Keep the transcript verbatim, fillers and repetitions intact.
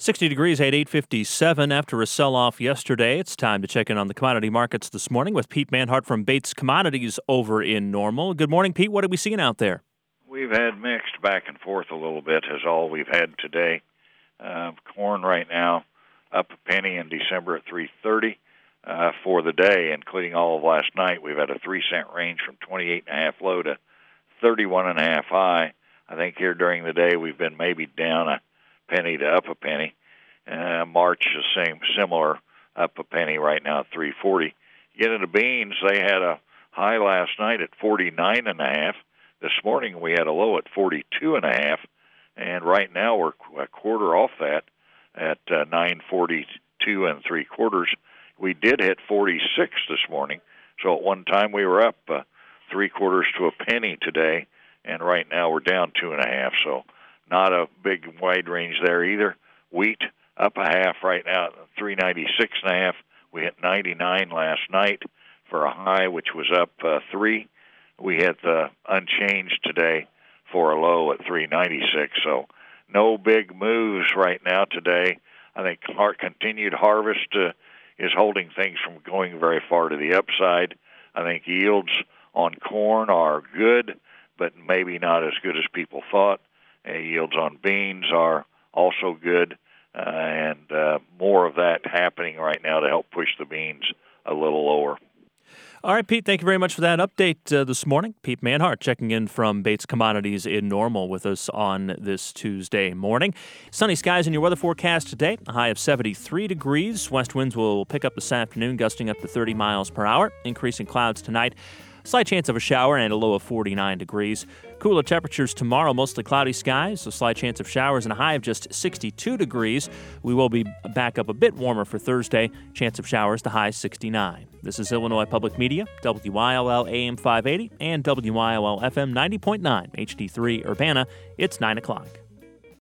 sixty degrees at eight fifty-seven after a sell-off yesterday. It's time to check in on the commodity markets this morning with Pete Manhart from Bates Commodities over in Normal. Good morning, Pete. What are we seeing out there? We've had mixed back and forth a little bit is all we've had today. Uh, corn right now up a penny in December at three thirty uh, for the day, including all of last night. We've had a three cent range from twenty-eight and a half low to thirty-one and a half high. I think here during the day we've been maybe down a penny to up a penny. Uh, March is same similar, up a penny right now at three forty. You get into beans, they had a high last night at forty-nine and a half. This morning we had a low at forty-two and a half, and right now we're a quarter off that at uh, nine forty-two and three quarters. We did hit forty-six this morning, so at one time we were up uh, three quarters to a penny today, and right now we're down two and a half. So not a big wide range there either. Wheat up a half right now at three ninety-six and a half. We hit ninety-nine last night for a high, which was up uh, three. We hit the unchanged today for a low at three ninety-six. So no big moves right now today. I think our continued harvest uh, is holding things from going very far to the upside. I think yields on corn are good, but maybe not as good as people thought. Uh, yields on beans are also good, uh, and uh, more of that happening right now to help push the beans a little lower. All right, Pete, thank you very much for that update uh, this morning. Pete Manhart checking in from Bates Commodities in Normal with us on this Tuesday morning. Sunny skies in your weather forecast today, a high of seventy-three degrees. West winds will pick up this afternoon, gusting up to thirty miles per hour. Increasing clouds tonight. Slight chance of a shower and a low of forty-nine degrees. Cooler temperatures tomorrow, mostly cloudy skies, a slight chance of showers and a high of just sixty-two degrees. We will be back up a bit warmer for Thursday. Chance of showers, the high sixty-nine. This is Illinois Public Media, W I L L A M five eighty and W I L L F M ninety point nine, H D three Urbana. It's nine o'clock.